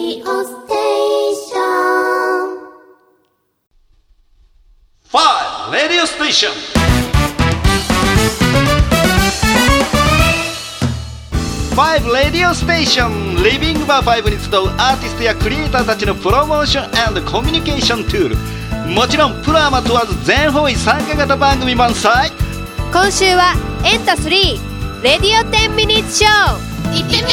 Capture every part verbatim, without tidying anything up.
ディオステーション。 ファイブ レディオステーション。ファイブ レディオステーション。リビングバーファイブに集うアーティストやクリエイターたちのプロモーション&コミュニケーションツール。もちろんプロアマ問わず全方位参加型番組満載。 今週はエンタスリーレディオテンミニッツショー。 行ってみようよ。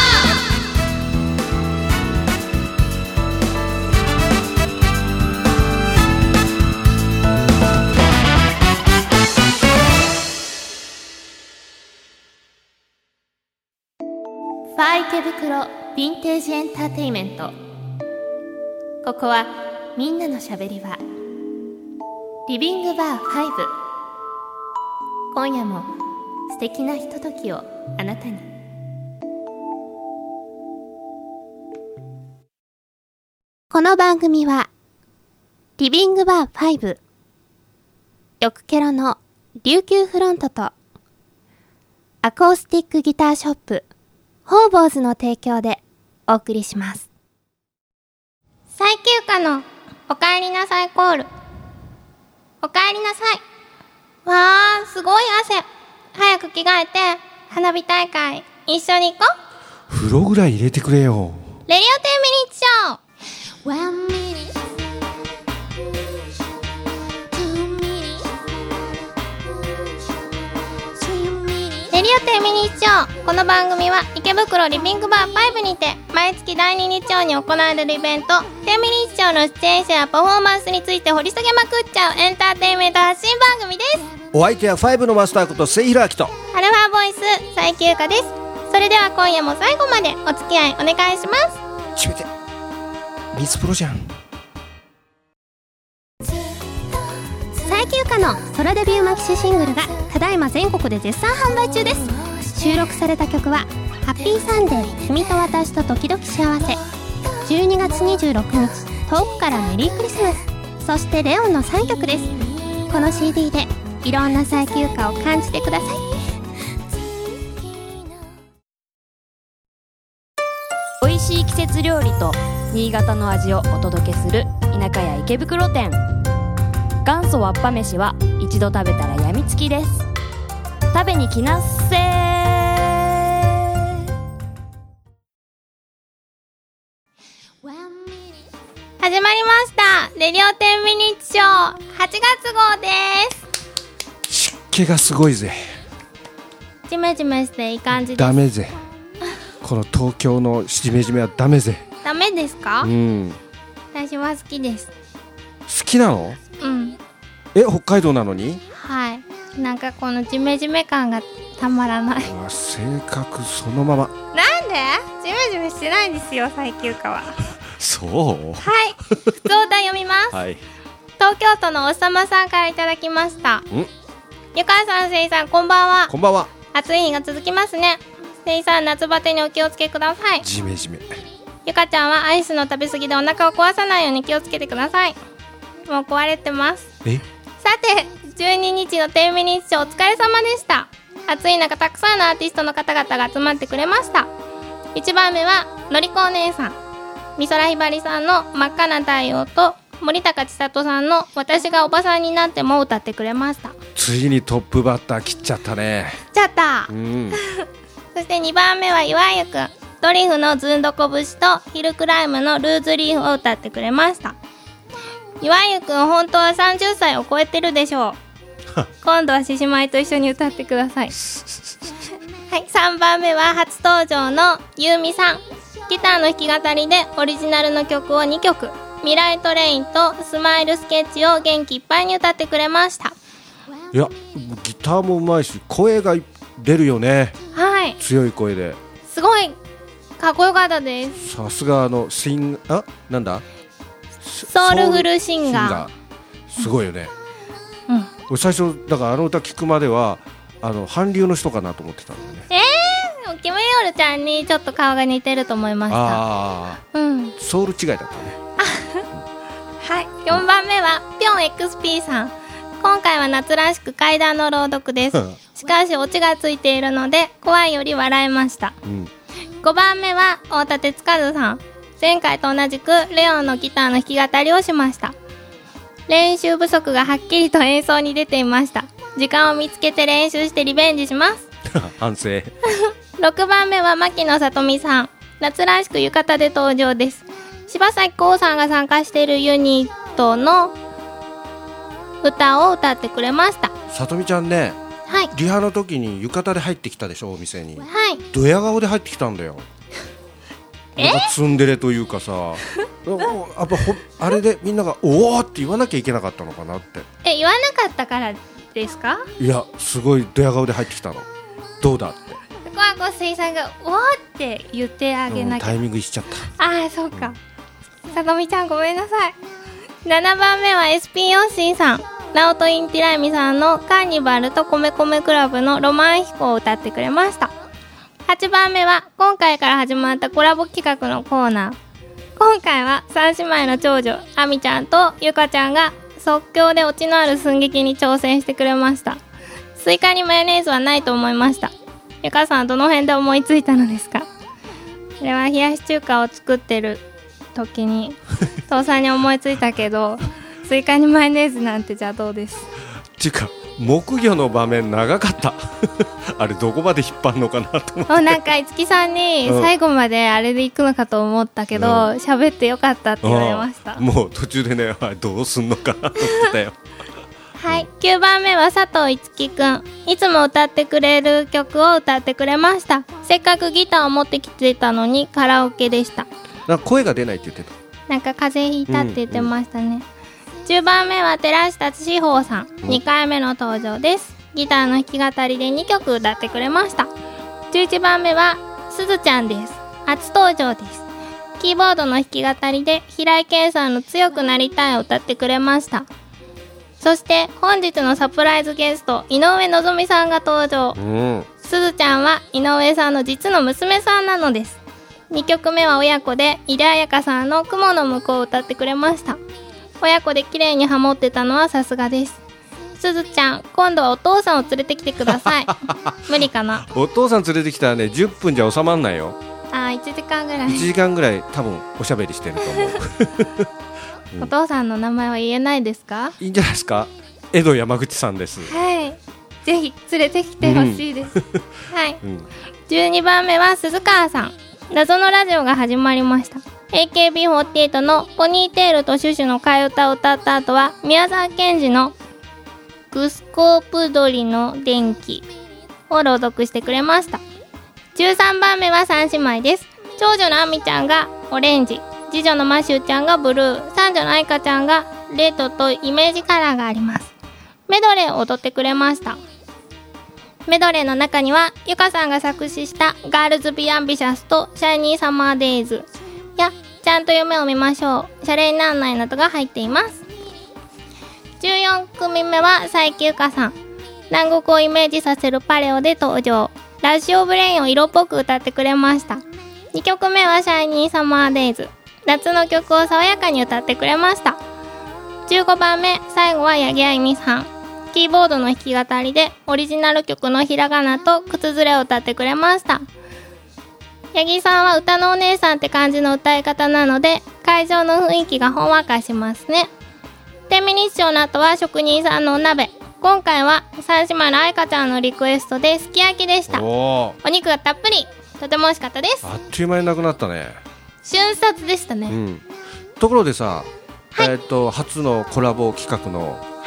ファー池袋ヴィンテージエンターテイメント。ここはみんなのしゃべり場、リビングバーファイブ。今夜も素敵なひとときをあなたに。この番組はリビングバーファイブ、よくケロの琉球フロントとアコースティックギターショップホーボーズの提供でお送りします。 最休暇のおかえりなさいコール。おかえりなさい。わー、すごい汗。早く着替えて花火大会一緒に行こう。 風呂ぐらい入れてくれよ。 レディオテンミニッツショー。 One minute, two minutes, three minutes。 レディオテンミニッツショー。この番組は池袋リビングバーファイブにて毎月だいに日曜に行われるイベントテンミニッツショーの出演者やパフォーマンスについて掘り下げまくっちゃうエンターテインメント発信番組です。 お相手はファイブのマスターこと末広明とアルファボイス最休暇です。それでは今夜も最後までお付き合いお願いします。 ちめてミスプロじゃん。 最休暇のソロデビューマキシシングルがただいま全国で絶賛販売中です。収録された曲はハッピーサンデー君と私と時々幸せ、じゅうにがつにじゅうろくにち遠くからメリークリスマス、そしてレオンのさんきょくです。この シーディー でいろんな最休暇を感じてください。 美味しい季節料理と新潟の味をお届けする田舎屋池袋店。元祖わっぱ飯は一度食べたらやみつきです。食べに来なっせー。 始まりましたレディオテンミニッツショーはちがつ号です。 湿気がすごいぜ。 ジメジメしていい感じです。 ダメぜこの東京のジメジメはダメぜ。 ダメですか？ うん、 私は好きです。 好きなの？ うん。 え、北海道なのに？ はい。なんかこのジメジメ感がたまらない。 うわ、性格そのまま。 なんで？ジメジメしてないですよ、最休暇は。 そう？ はい。普通歌読みます。 はい。 東京都のおっさまさんからいただきました。 ん？ ゆかさん、せいさん、こんばんは。 こんばんは。 暑い日が続きますね。せいさん、夏バテにお気をつけください。 ジメジメ。 ゆかちゃんはアイスの食べ過ぎでお腹を壊さないように気をつけてください。もう壊れてます。 え？ さて、じゅうににちのテンミニッツショーお疲れ様でした。暑い中たくさんのアーティストの方々が集まってくれました。いちばんめはのりこお姉さん、美空ひばりさんの真っ赤な太陽と森高千里さんの私がおばさんになっても歌ってくれました。 ついにトップバッター切っちゃったね。 ちゃった、 うん、 そしてにばんめは岩井くん、ドリフのずんどこ節とヒルクライムのルーズリーフを歌ってくれました。岩井くん本当はさんじゅっさいを超えてるでしょう。今度は獅子舞と一緒に歌ってください。はい、さんばんめは初登場のゆうみさん、ギターの弾き語りでオリジナルの曲をにきょく、未来トレインとスマイルスケッチを元気いっぱいに歌ってくれました。 いや、ギターもうまいし声が出るよね。 はい、 強い声で。 すごいかっこよかったです。 さすがあのシンあなんだソウルフルシンガー、 すごいよね。 うん、 俺最初だからあの歌聞くまではあの韓流の人かなと思ってたんだよね。 えー、キム・ヨルちゃんにちょっと顔が似てると思いました。 ああ、 うん、 ソウル違いだったね。 はい、よんばんめはピョン エックスピー さん。今回は夏らしく怪談の朗読です。しかしオチがついているので怖いより笑えました。うん、ごばんめは太田哲和さん。 前回と同じくレオンのギターの弾き語りをしました。練習不足がはっきりと演奏に出ていました。時間を見つけて練習してリベンジします反省。 ろくばんめは牧野さとみさん。夏らしく浴衣で登場です。柴咲コウさんが参加しているユニットの歌を歌ってくれました。 さとみちゃんね、 はい、 リハの時に浴衣で入ってきたでしょ、お店に。 はい、 ドヤ顔で入ってきたんだよ。なんかツンデレというかさやっぱほあれでみんながおーって言わなきゃいけなかったのかなって。 え、言わなかったからですか？ いや、すごいドヤ顔で入ってきたの。どうだって。 そこはごすいさんがおーって言ってあげなきゃ、 うん、タイミングしちゃった。 ああ、そうか、うん、さとみちゃんごめんなさい。ななばんめは エスピー ヨッシーさん。ナオトインティライミさんのカーニバルとコメコメクラブのロマン飛行を歌ってくれました。はちばんめは今回から始まったコラボ企画のコーナー。今回は三姉妹の長女アミちゃんとゆかちゃんが即興でオチのある寸劇に挑戦してくれました。スイカにマヨネーズはないと思いました。ゆかさん、どの辺で思いついたのですか？これは冷やし中華を作ってる時に父さんに思いついたけどスイカにマヨネーズなんて邪道です。 ていうか木魚の場面長かったあれどこまで引っ張るのかなと思って。 なんかいつきさんに最後まであれで行くのかと思ったけど喋、うん、ってよかったって言われました。 もう途中でね、どうすんのかなと思ってたよはい、きゅうばんめは佐藤いつきくん。いつも歌ってくれる曲を歌ってくれました。せっかくギターを持ってきてたのにカラオケでした。 なんか声が出ないって言ってた。 なんか風邪ひいたって言ってましたね、うんうん。じゅうばんめは寺下志保さん。にかいめの登場です。ギターの弾き語りでにきょく歌ってくれました。じゅういちばんめはすずちゃんです。初登場です。キーボードの弾き語りで平井堅さんの強くなりたいを歌ってくれました。そして本日のサプライズゲスト井上のぞみさんが登場、うん、すずちゃんは井上さんの実の娘さんなのです。にきょくめは親子で井出彩香さんの雲の向こうを歌ってくれました。親子で綺麗にハモってたのはさすがです。すずちゃん、今度はお父さんを連れてきてください無理かな。 お父さん連れてきたらね、じゅっぷんじゃ収まんないよ。 あー、いちじかんぐらいいちじかんぐらい多分おしゃべりしてると思ううん、お父さんの名前は言えないですか？ いいんじゃないですか。江戸山口さんです。 はい、ぜひ連れてきてほしいです、うん、はい、うん、じゅうにばんめは鈴川さん。謎のラジオが始まりました。 エーケービーフォーティーエイト のポニーテールとシュシュの替え歌を歌った後は宮沢賢治のグスコープ鳥の電気を朗読してくれました。じゅうさんばんめはさん姉妹です。長女のあみちゃんがオレンジ、次女のマシューちゃんがブルー、三女のあいかちゃんがレッドとイメージカラーがあります。メドレーを踊ってくれました。メドレーの中にはゆかさんが作詞したガールズビーアンビシャスとシャイニーサマーデイズやちゃんと夢を見ましょう、シャレになんないなどが入っています。じゅうよんくみめは佐伯ゆかさん。南国をイメージさせるパレオで登場。ラッシュオブレインを色っぽく歌ってくれました。にきょくめはシャイニーサマーデイズ。夏の曲を爽やかに歌ってくれました。じゅうごばんめ、最後は八木あいみさん。キーボードの弾き語りでオリジナル曲のひらがなと靴ずれを歌ってくれました。八木さんは歌のお姉さんって感じの歌い方なので会場の雰囲気がほんわかしますね。天秤日賞の後は職人さんのお鍋。今回は三姉妹のあいかちゃんのリクエストですき焼きでした。 お, お肉がたっぷり、とても美味しかったです。 あっという間になくなったね。 瞬殺でしたね、うん、 ところでさ、はい、えー、と初のコラボ企画の、 はい、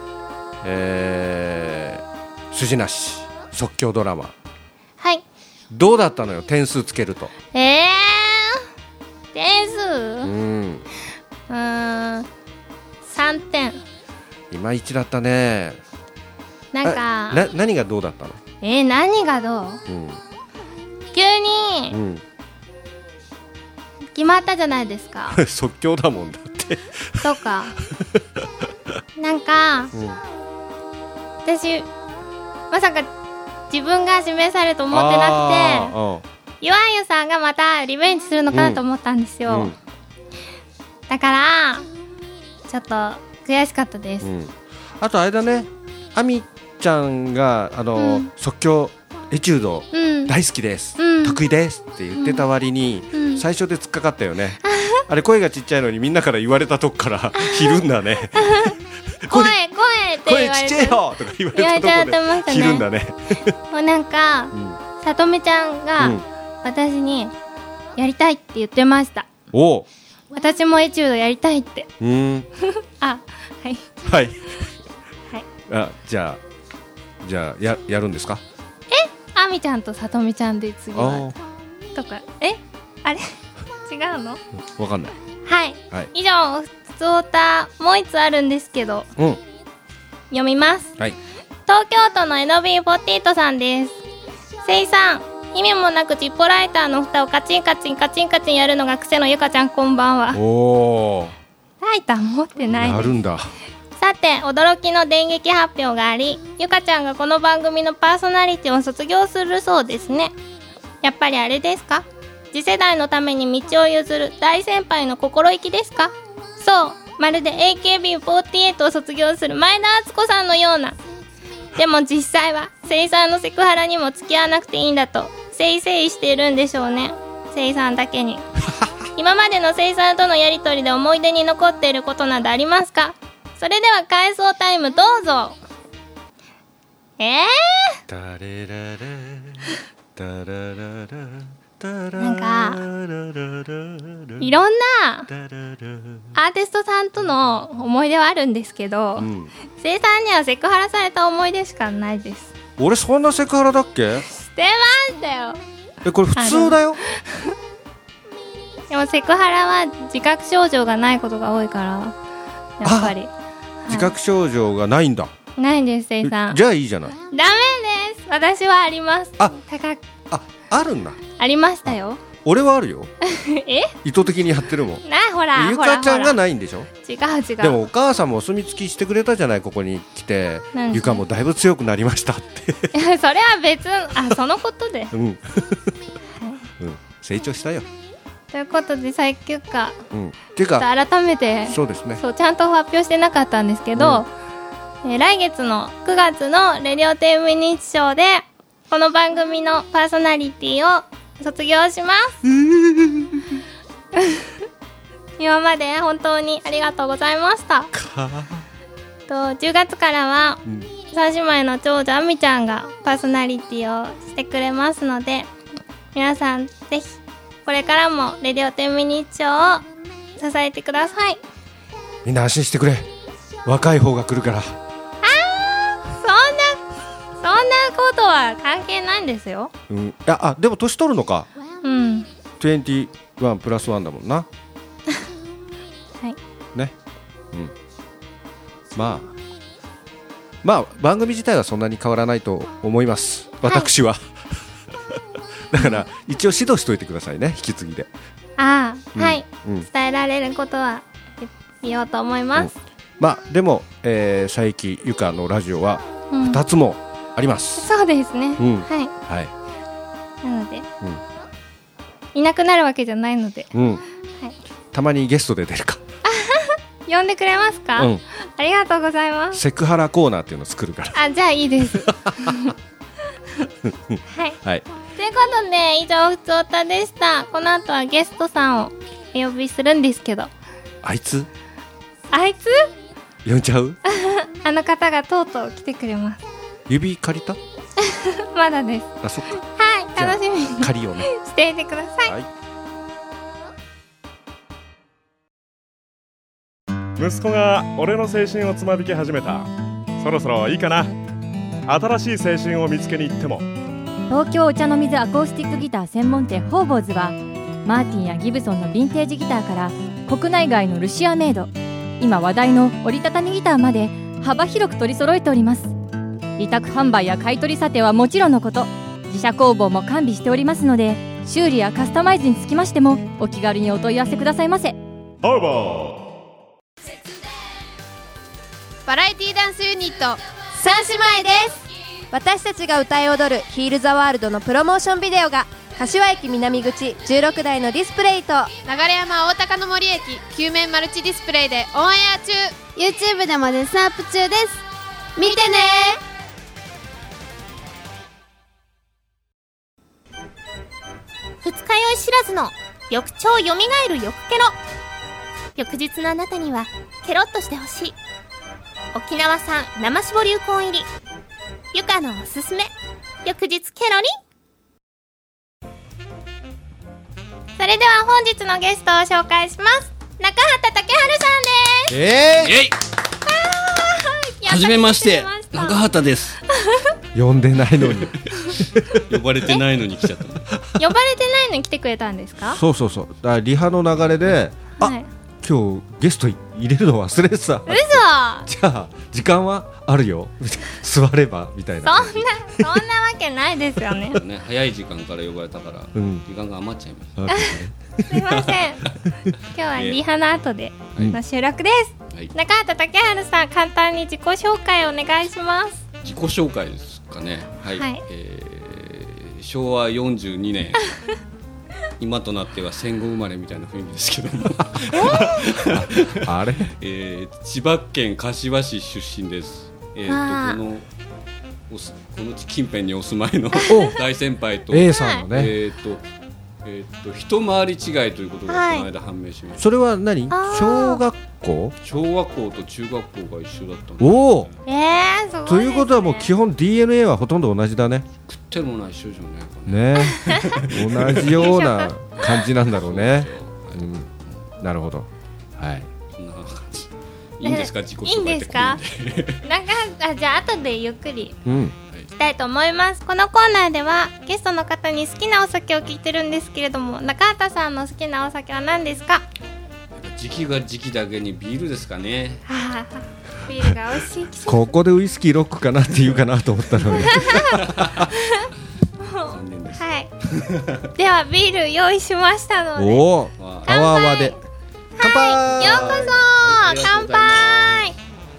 えー、筋なし即興ドラマ、 はい、 どうだったのよ、点数つけると。 えー、点数、 うん、 うーん、さんてん。 いまいちだったね。 なんかな何がどうだったの？ えー、何がどう、うん、急に、うん、決まったじゃないですか即興だもんだってそうかなんか、うん、私まさか自分が指名されると思ってなくて、ゆあゆさんがまたリベンジするのかなと思ったんですよ、うんうん、だからちょっと悔しかったです、うん、 あとあれだね、あみちゃんがあの、うん、即興エチュード、うん、大好きです、うん、得意ですって言ってた割に、うん、 最初で突っかかったよねあれ声がちっちゃいのにみんなから言われたとこからひるんだね声声って言われて声ちっちゃいよとか言われたとこでひるんだねもうなんか、うん、さとみちゃんが、うん、私にやりたいって言ってました。 おう、 私もエチュードやりたいって。 うーんあ、はいはい、 はい、 あ、じゃあじゃあ や, やるんですか。 え、あみちゃんとさとみちゃんで次はとか、え、あれ違うのわかんない。 はい、はい、以上ふつおたもう一つあるんですけど、 うん、 読みます、 はい、 東京都の エヌビーフォーティーエイト さんです。せいさん、意味もなくジッポライターの蓋をカチンカチンカチンカチンやるのが癖のゆかちゃん、こんばんは。 おー、 ライター持ってないです。 やるんだ。 さて、驚きの電撃発表があり、ゆかちゃんがこの番組のパーソナリティを卒業するそうですね。やっぱりあれですか、次世代のために道を譲る大先輩の心意気ですか。そう、まるで エーケービーフォーティーエイト を卒業する前田敦子さんのような。でも実際はせいさんのセクハラにも付き合わなくていいんだとせいせいしているんでしょうね、せいさんだけに今までのせいさんとのやりとりで思い出に残っていることなどありますか。それでは回想タイムどうぞ。えーなんかいろんなアーティストさんとの思い出はあるんですけど、うん、せいさんにはセクハラされた思い出しかないです。 俺そんなセクハラだっけ。 してましたよ。 え、これ普通だよ。 でもセクハラは自覚症状がないことが多いからやっぱり、はい、 自覚症状がないんだ。 ないんです、せいさん。 じゃあいいじゃない。 ダメです、私はあります。 あ、 高くあ、あるんだ。 ありましたよ。 俺はあるよえ、 意図的にやってるもん。 な、ほらゆかちゃんがないんでしょ。 違う違う。 でもお母さんもお墨付きしてくれたじゃない、ここに来て。ゆかもだいぶ強くなりましたってそれは別、あ、そのことでうん、はい、うん、成長したよ。 ということで最休暇、 うん、っていうか改めてそうですね、 そうちゃんと発表してなかったんですけど、うん、えー、来月のくがつのレディオテンミニッツショーでこの番組のパーソナリティを卒業します今まで本当にありがとうございましたとじゅうがつからは、うん、三姉妹の長女あみちゃんがパーソナリティをしてくれますので、皆さんぜひこれからもレディオテンミニッツショーを支えてください。 みんな安心してくれ、若い方が来るから。 あー、そんなそんなことは関係ないんですよ。 うん、ああ、でも年取るのか。 うん、 にじゅういちプラスワンだもんなはいね、うん、まあまあ番組自体はそんなに変わらないと思います、私は、はい、だから一応指導しといてくださいね、引き継ぎで。 ああ、うん、はい、うん、伝えられることは言おうと思います、うん、 まあでも、えー、佐伯ゆかのラジオはふたつもあります、 うん、そうですね、うん、はい、はい、なので、うん、いなくなるわけじゃないので、うん、はい、 たまにゲストで出るか呼んでくれますか、うん、ありがとうございます。 セクハラコーナーっていうのを作るから。 あ、じゃあいいですはい、はい、ということで以上ふつおたでした。この後はゲストさんをお呼びするんですけど、 あいつあいつ呼んじゃうあの方がとうとう来てくれます。 指借りたまだです。 あ、そっか。 はい、楽しみに借りようねしていてください、はい。 息子が俺の青春をつまびき始めた。そろそろいいかな。新しい青春を見つけに行っても。 東京お茶の水アコースティックギター専門店ホーボーズはマーティンやギブソンのヴィンテージギターから国内外のルシアメイド、今話題の折りたたみギターまで幅広く取り揃えております。委託販売や買い取り査定はもちろんのこと、自社工房も完備しておりますので、修理やカスタマイズにつきましてもお気軽にお問い合わせくださいませ。 ホーボーバラエティダンスユニット三姉妹です。私たちが歌い踊るヒールザワールドのプロモーションビデオが柏駅南口じゅうろくだいのディスプレイと流山大高の森駅きゅう面マルチディスプレイでオンエア中。 YouTube でも絶賛アップ中です。見てね。 二日酔い知らずの翌朝よみがえる翌ケロ。翌日のあなたにはケロッとしてほしい。沖縄産生搾りうこん入りゆかのおすすめ翌日ケロリン。それでは本日のゲストを紹介します。中畑武春さんです。 えー、 えいはじめまして、中畑です。 呼んでないのに呼ばれてないのに来ちゃった。 呼ばれてないのに来てくれたんですか？ そうそうそう、だからリハの流れで、あ、はい、今日ゲスト入れるの忘れてた。 嘘じゃあ時間はあるよ座ればみたいな。 そんなそんなわけないですよねね、早い時間から呼ばれたから、うん、時間が余っちゃいました。 すいません今日はリハの後での収録です、はい、中畑武春さん、簡単に自己紹介をお願いします。 自己紹介ですかね。はい、はい、えー、しょうわよんじゅうにねん今となっては戦後生まれみたいな雰囲気ですけどもあれ、 えー、千葉県柏市出身です。えー、とこのおすこの近辺にお住まいの大先輩と A さんのね、 えーとえー、と一回り違いということがこの間判明しました。 それは何？小学校？ 小学校と中学校が一緒だったの。 おお、 えー、すごいですね。 ということはもう基本 ディーエヌエー はほとんど同じだね。 食ってるものは一緒じゃねね同じような感じなんだろうね。うん、なるほど。はい。 そんな感じ。いいんですか、自己紹介って。 いいんですかなんかあじゃあ後でゆっくり、うん、いきたいと思います。このコーナーではゲストの方に好きなお酒を聞いてるんですけれども、中畑さんの好きなお酒は何ですか？ 時期が時期だけにビールですかね。 はあ、ビールが美味しい季節。 ここでウイスキーロックかなって言うかなと思ったのに残念です。 はいではビール用意しましたので、 おお、あわあわで乾杯、 はい、ようこそ乾杯。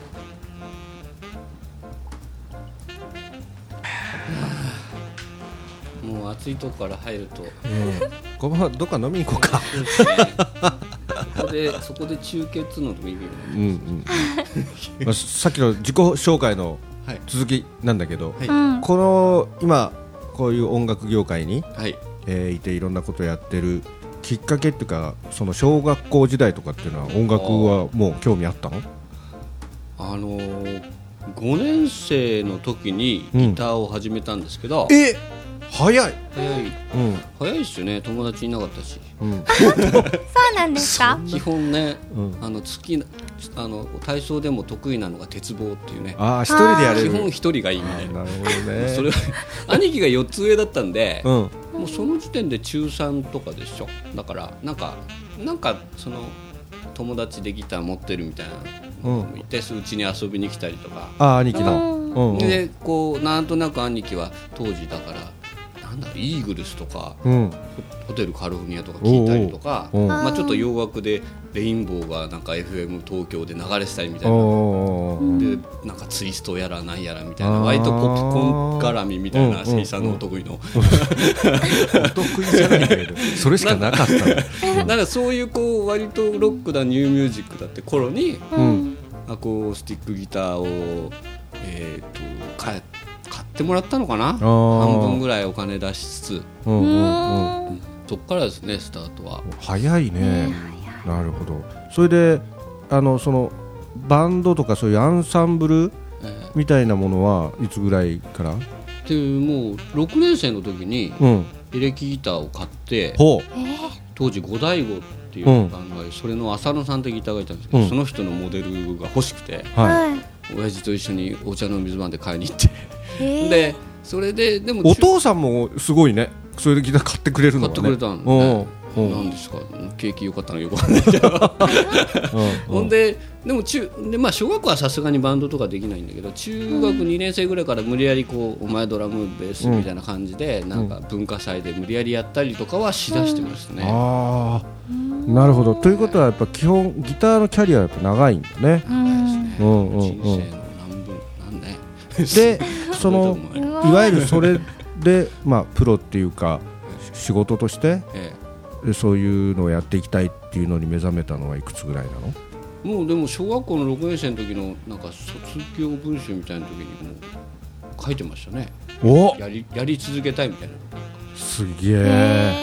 もう暑いとこから入ると、うん、 このままどっか飲みに行こうかそこでそこで中継のでもいいよね、うんうんまあ、さっきの自己紹介の続きなんだけど、はい、この今こういう音楽業界に、はい、えー、いていろんなことをやってるきっかけっていうか、その小学校時代とかっていうのは音楽はもう興味あったの？ あのー、ごねん生の時にギターを始めたんですけど、 うん、え早い早い、うん、早いですよね。友達いなかったし、うん、 そうなんですか？ 基本ね、うん、あの月あの体操でも得意なのが鉄棒っていうね。 あ、一人でやれる。 基本一人がいいみたいな。 なるほどね。 それは兄貴がよっつ上だったんで、うん、もうその時点で中さんとかでしょ。だからなんかなんかその友達でギター持ってるみたいなのもいて、うちに遊びに来たりとか。 あ、兄貴の。うん、 でこうなんとなく兄貴は当時だから。なんだろう、イーグルスとか、うん、ホテルカリフォルニアとか聞いたりとか、おうおう、まあ、ちょっと洋楽でレインボーがなんか エフエム 東京で流れてたりみたいな、でなんかツイストやらなんやらみたいな、割とポップコーン絡みみたいな生産のお得意の、お得意じゃないけどそれしかなかったなんかそういうこう割とロックだニューミュージックだって頃に、うん、アコースティックギターを、えー、と買って買ってもらったのかな、半分ぐらいお金出しつつ、うんうんうん、そっからですねスタートは。 早いね、うん、なるほど。それであのそのバンドとかそういうアンサンブルみたいなものはいつぐらいから？ でもうろくねん生の時にエレキギターを買って、 うん、 当時五大悟っていうバンドが、うん、それの浅野さんってギターがいたんですけど、うん、その人のモデルが欲しくて、はい、親父と一緒にお茶の水番で買いに行ってでそれででもお父さんもすごいね、それでギター買ってくれるのがね。 買ってくれたんで、ね、なんですか、景気良かったのよくわかんないけどほんででも中で、まあ、小学校はさすがにバンドとかできないんだけど、中学にねん生ぐらいから無理やりこうお前ドラムベースみたいな感じで、うん、なんか文化祭で無理やりやったりとかはしだしてましたね、うん、 あー、なるほど。ということはやっぱ基本ギターのキャリアはやっぱ長いんだね。 長いですね、うんうんうん、人生の何分なんねでそのいわゆるそれで、まあ、プロっていうか仕事として、ええ、そういうのをやっていきたいっていうのに目覚めたのはいくつぐらいなの？ もうでも小学校のろくねん生の時のなんか卒業文集みたいな時にもう書いてましたね。 おやり、やり続けたいみたいな。 すげえ。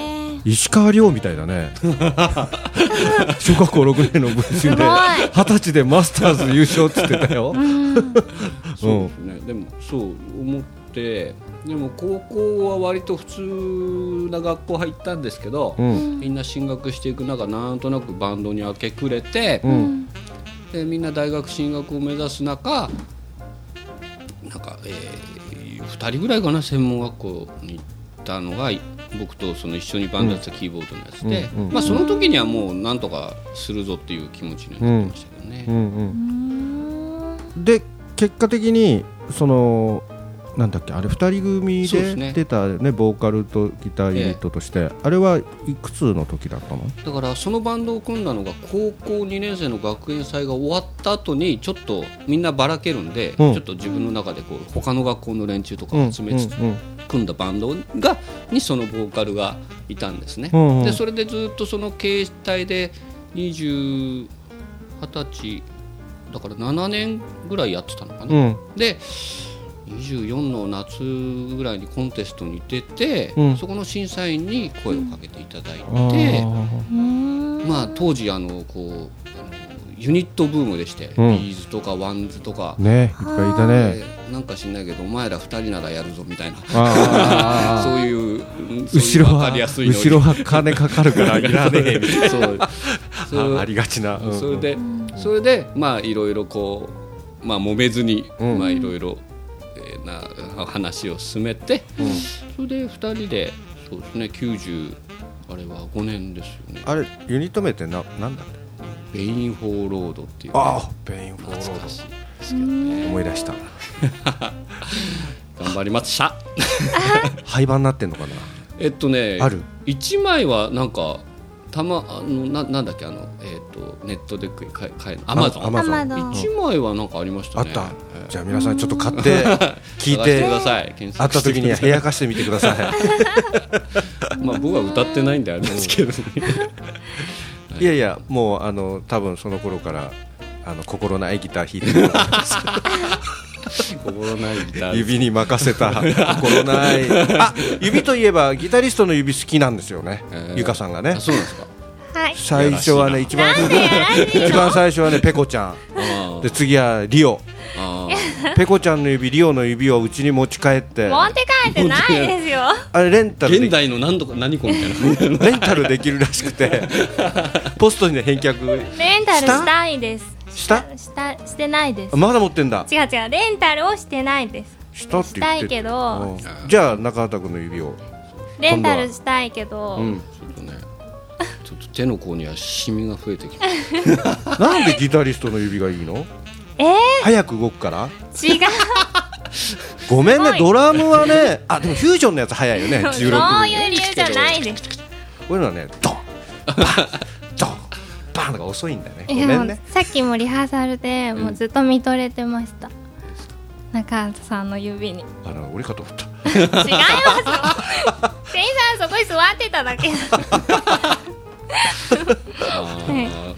石川遼みたいだね小学校ろくねんの部審ではたちでマスターズ優勝って言ってたよ。うんそうですね、でもそう思って、でも高校は割と普通な学校入ったんですけど、うん、みんな進学していく中なんとなくバンドに明け暮れて、うん、でみんな大学進学を目指す中なんか、えー、ふたりぐらいかな専門学校に行ったのが僕とその一緒にバンドやってたキーボードのやつで、うんうん、まあ、その時にはもうなんとかするぞっていう気持ちになってましたけどね、うんうんうん、で結果的にそのなんだっけあれふたり組で出た ね, ねボーカルとギターユニットとして、ええ、あれはいくつの時だったの？ だからそのバンドを組んだのが高校にねん生の学園祭が終わった後にちょっとみんなばらけるんで、うん、ちょっと自分の中でこう他の学校の連中とかを集めつつ、うんうんうん、組んだバンドがにそのボーカルがいたんですね、うんうん、でそれでずっとその形態でにじゅう、はたちだからななねんぐらいやってたのかな、うん、でにじゅうよんの夏ぐらいにコンテストに出て、うん、そこの審査員に声をかけていただいて、うん、まあ、当時あのこうあのユニットブームでして、うん、ビーズとかワンズとか、 ね、いっぱいいたね。 なんか知んないけどお前らふたりならやるぞみたいなあそういう後ろは後ろは金かかるからいらねえみたいなそうそうありがちな、うん、 それでそれでまあいろいろこうまあ揉めずに、うん、まあいろいろな話を進めて、うん、それでふたりでそうですねきゅうじゅうあれはごねんですよね。あれユニット名ってななんだっけ？ベインフォーロードっていう、 ね、ああベインフォーロードですけど、ね、思い出した頑張りました廃盤になってんのかな。 えっとねあるいちまいはなんかたまあの な, なんだっけあの、えー、とネットで買えるアマゾンいちまいはなんかありましたね。 あった、えー、じゃあ皆さんちょっと買って聞いてください。 会った時には部屋貸してみてくださいまあ僕は歌ってないんであれですけど、ねはい、いやいやもうあの多分その頃からあの心ないギター弾いてると思います心ないギター指に任せた心ないあ指といえばギタリストの指好きなんですよね、えー、ゆかさんがね。 そうなんですか。 はい、 最初はね一番一番最初はねペコちゃんで次はリオペコちゃんの指リオの指をうちに持ち帰って持って帰ってないですよあれレンタル現代の何とか何こみたいなレンタルできるらしくてポストに、ね、返却レンタルしたいです。 したしたしてないです。 まだ持ってんだ。 違う違うレンタルをしてないです。 したって言ってしたいけど、 じゃあ中畑君の指をレンタルしたいけど、うん、 ちょっとねちょっと手の甲にはシミが増えてきたなんでギタリストの指がいいの？ えー、 早く動くから違うごめんねドラムはねあでもフュージョンのやつ早いよねじゅうろくそういう理由じゃないです。 こういうのはねドンバンドンバンとか遅いんだよね。ごめんね。 さっきもリハーサルでもうずっと見とれてました、うん、中畑さんの指に。 あの俺かと思った違いますよ店員さんそこに座ってただけはい、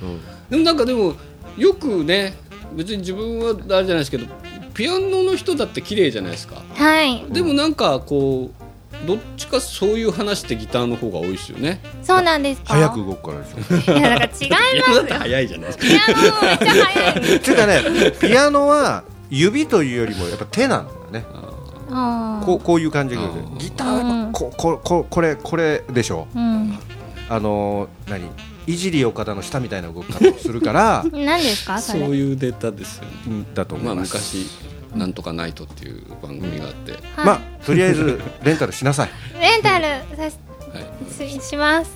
でもなんかでもよくね別に自分はあれじゃないですけどピアノの人だって綺麗じゃないですか。 はい。 でもなんかこうどっちかそういう話ってギターの方が多いですよね。 そうなんですか。 早く動くからでしょ。 いやだから違いますよ。 ピアノだって早いじゃないですか。 ピアノもめっちゃ早い。 っていうかねピアノは指というよりもやっぱ手なんだよね。あこうこういう感じでギターはここここれこれでしょ。うん、あのー、何いじり岡田の下みたいな動き方をするから何ですかそれ。 そういうデータですよね。 だと思います。 まあ昔なんとかナイトっていう番組があって、 はい、まあとりあえずレンタルしなさい。 レンタルさし、はい、し, します。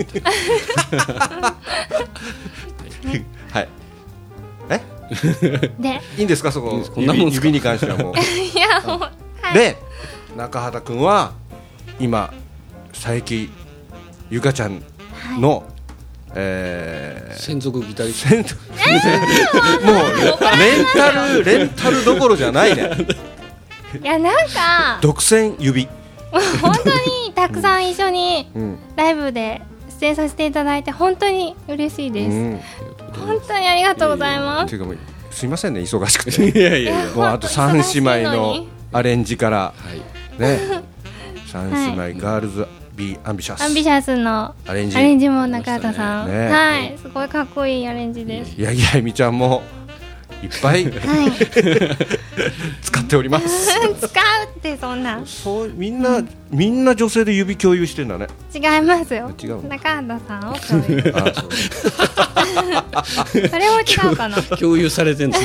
はい。え？ でいいんですかそここんなもん指に関してはもう。 いやもう、はい、 で中畑君は今佐伯ゆかちゃんの、はいえー、専属ギタリストもうレンタルレンタルどころじゃないね。 いやなんか独占指本当にたくさん一緒にライブで出演させていただいて本当に嬉しいです、うん、本当にありがとうございます。 いやいやすいませんね忙しくていやいやいやもうあとさん姉妹のアレンジから、はい、ね三姉妹ガールズ Be Ambitious アンビシャスのアレンジアレンジも中畑さん、 ね、 はいすごいかっこいいアレンジです。 いやいやえみちゃんもいっぱい、はい、使っております使うってそんなそうみんな、うん、みんな女性で指共有してるんだね。 違いますよ。 違う中畑さんを共有あそうそれも違うかな共有されてんです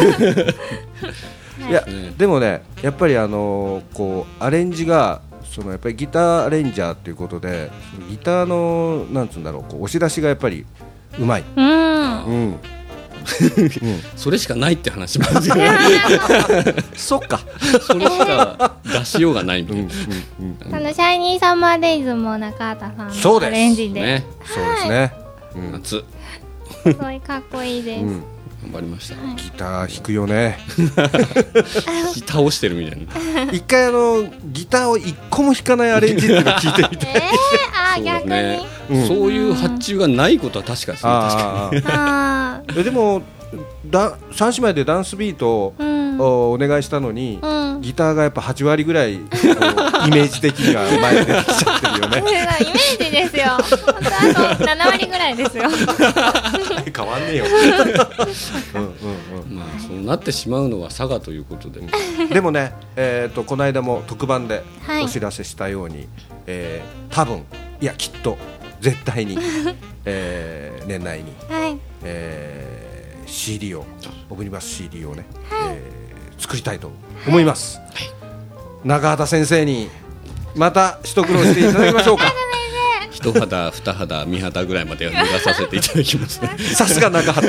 いや、ね、でもねやっぱりあのー、こうアレンジがそのやっぱりギターアレンジャーということでギターのなんつうんだろう、こう押し出しがやっぱりうまい。うん、うんそれしかないって話なんですよそっかそれしか出しようがないみたいな、うんうんうん、あのシャイニーサマーデイズも中畑さんのアレンジで、 ね、 そうですね、 うん、夏すごいかっこいいです、うん、 頑張りました、 はい、 ギター弾くよね倒してるみたいな一回あのギターを一個も弾かないアレンジっていうのを聞いてみて、 えー、あ逆に、ねうん、そういう発注がないことは確かですね。 あ確かにでもださん姉妹でダンスビートをお願いしたのに、うん、ギターがやっぱはち割ぐらいイメージ的には前に出てきちゃってるよねイメージですよ本当あとなな割ぐらいですよ変わんねえようんうん、 うん、まあそうなってしまうのは佐賀ということででもね、えー、とこの間も特番でお知らせしたように、はい、えー、多分いやきっと絶対に、えー、年内に、はいえー、シーディー をオムニバス シーディー をね、はいえー、作りたいと思います、はい、中畑先生にまた一苦労していただきましょうか一肌二肌三肌ぐらいまで脱がさせていただきますねさすが中畑お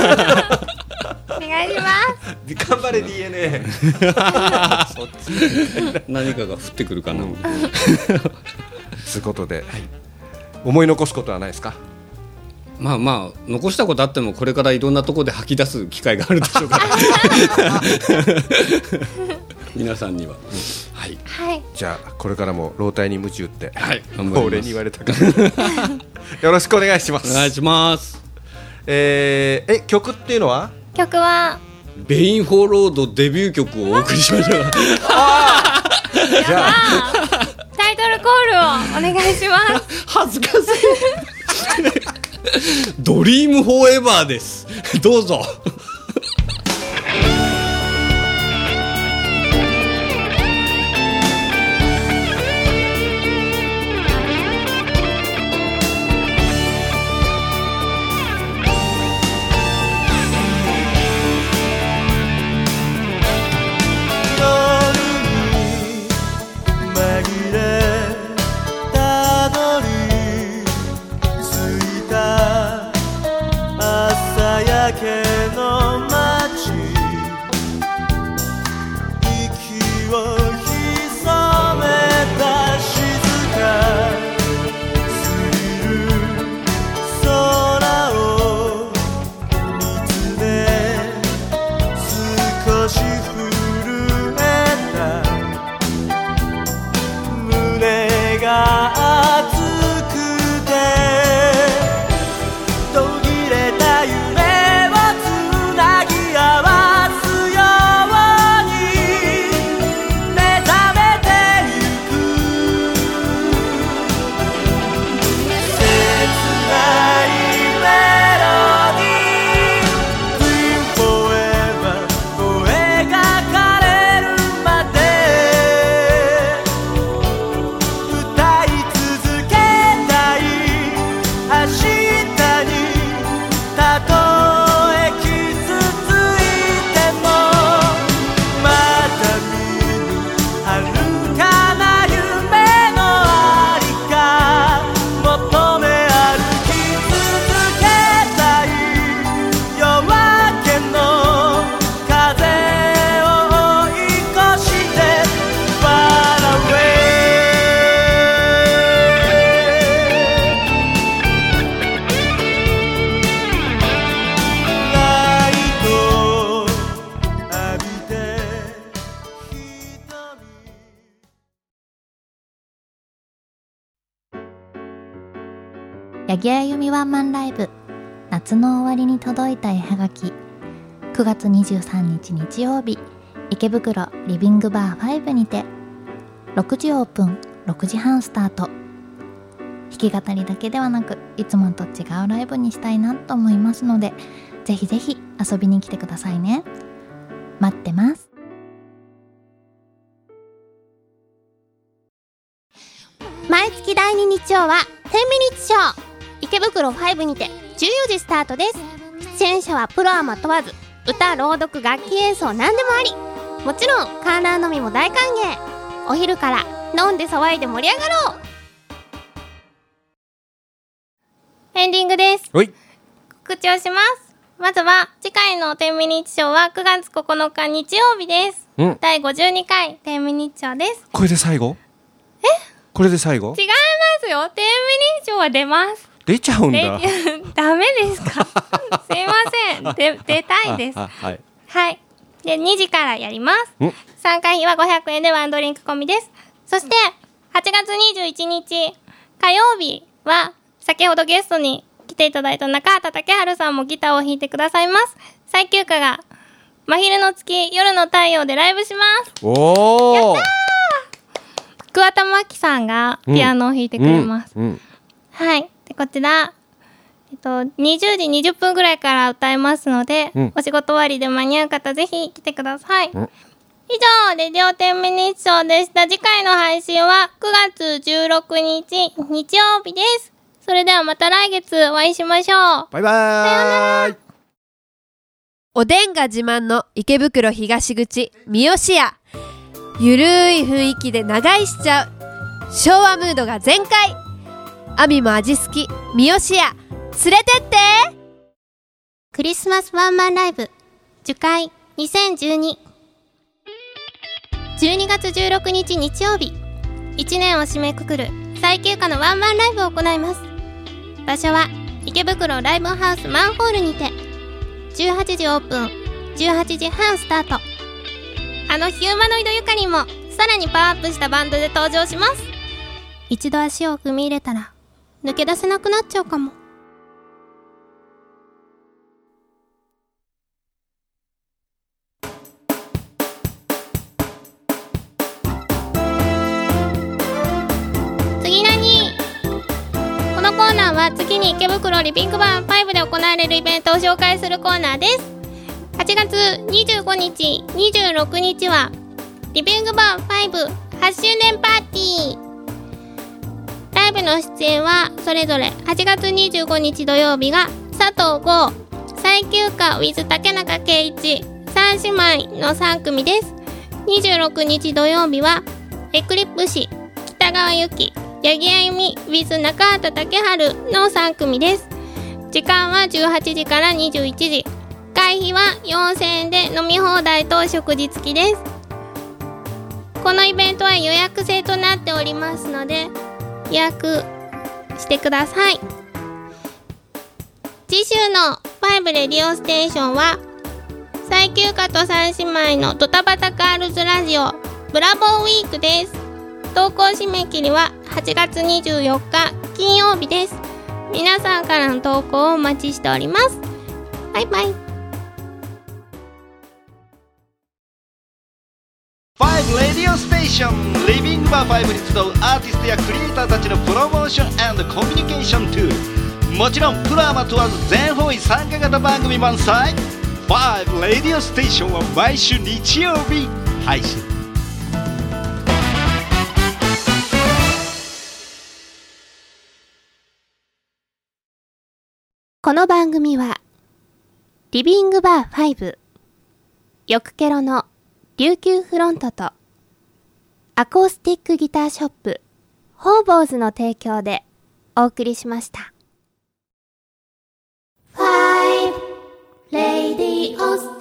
願いします頑張れ ディーエヌエー そっち何かが降ってくるかな、うん、 ということで、はい、思い残すことはないですか。 まあまあ残したことあってもこれからいろんなところで吐き出す機会があるでしょうから皆さんには、うんはい、 はい、 じゃあこれからも老体に鞭打って、 はい、 俺に言われたからよろしくお願いします。 お願いします。 えー、え曲っていうのは曲はベインフォーロードデビュー曲をお送りしましょうあじゃあタイトルコールをお願いします恥ずかしいドリームフォーエバーですどうぞ八木あゆみワンマンライブ夏の終わりに届いた絵はがきくがつにじゅうさんにち日曜日池袋リビングバーファイブにてろくじオープンろくじはんスタート弾き語りだけではなく、いつもと違うライブにしたいなと思いますので、ぜひぜひ遊びに来てくださいね。待ってます。 毎月だいに日曜はじゅうミニッツショー、池袋ファイブにてじゅうよじスタートです。出演者はプロアマ問わず、歌、朗読、楽器演奏何でもあり、もちろん観覧のみも大歓迎。お昼から飲んで騒いで盛り上がろう。 エンディングです。 はい、 告知をします。まずは次回のじゅうミニッツショーはくがつここのか日曜日です。 うん、 だいごじゅうにかいじゅうミニッツショーです。 これで最後？ え？ これで最後？ 違いますよ。じゅうミニッツショーは出ます。 出ちゃうんだ。 ダメですか？すいません。で出たいです。 はい。 はい。でにじからやります。参加費はごひゃくえんでワンドリンク込みです。そしてはちがつにじゅういちにち火曜日は先ほどゲストに来ていただいた中畑武春さんもギターを弾いてくださいます。最休暇が真昼の月夜の太陽でライブします。 おー、やったー。桑田真希さんがピアノを弾いてくれます。 うんうんうん、はい。 でこちら、えっと、にじゅうじにじゅっぷんぐらいから歌いますので、うん、お仕事終わりで間に合う方ぜひ来てください。うん、以上、レディオじゅうミニッツショーでした。次回の配信はくがつじゅうろくにち日曜日です。それではまた来月お会いしましょう。 バイバーイ。 さようなら。 おでんが自慢の池袋東口三好屋。ゆるい雰囲気で長居しちゃう昭和ムードが全開。アミも味好き三好屋、連れてって。 クリスマスワンマンライブ樹海にせんじゅうに。じゅうにがつじゅうろくにち日曜日、いちねんを締めくくる最休暇のワンマンライブを行います。場所は池袋ライブハウスマンホールにて、じゅうはちじオープン、じゅうはちじはんスタート。あのヒューマノイドゆかりんもさらにパワーアップしたバンドで登場します。一度足を踏み入れたら抜け出せなくなっちゃうかも。次何？このコーナーは月に池袋リビングバーファイブで行われるイベントを紹介するコーナーです。はちがつにじゅうごにち、にじゅうろくにちはリビングバーファイブはちしゅうねんパーティー。ライブの出演はそれぞれはちがつにじゅうごにち土曜日が佐藤剛、最休暇 with 竹中圭一、三姉妹のさんくみです。にじゅうろくにち土曜日はエクリプシ、北川由紀、八木あゆみ with 中畑武春のさんくみです。時間はじゅうはちじからにじゅういちじ。会費はよんせんえんで飲み放題と食事付きです。このイベントは予約制となっておりますので予約してください。次週のファイブレディオステーションは最休暇と三姉妹のドタバタガールズラジオブラボーウィークです。投稿締め切りははちがつにじゅうよっか金曜日です。皆さんからの投稿をお待ちしております。バイバイ。 ファイブレディオステーションリビングバーファイブに集うアーティストやクリエイターたちのプロモーション&コミュニケーションツール、もちろんプロアマ問わず全方位参加型番組満載。ファイブレディオステーションは毎週日曜日配信。 この番組はリビングバーファイブ、よくケロの琉球フロントとアコースティックギターショップホーボーズの提供でお送りしました。ファイブレディオス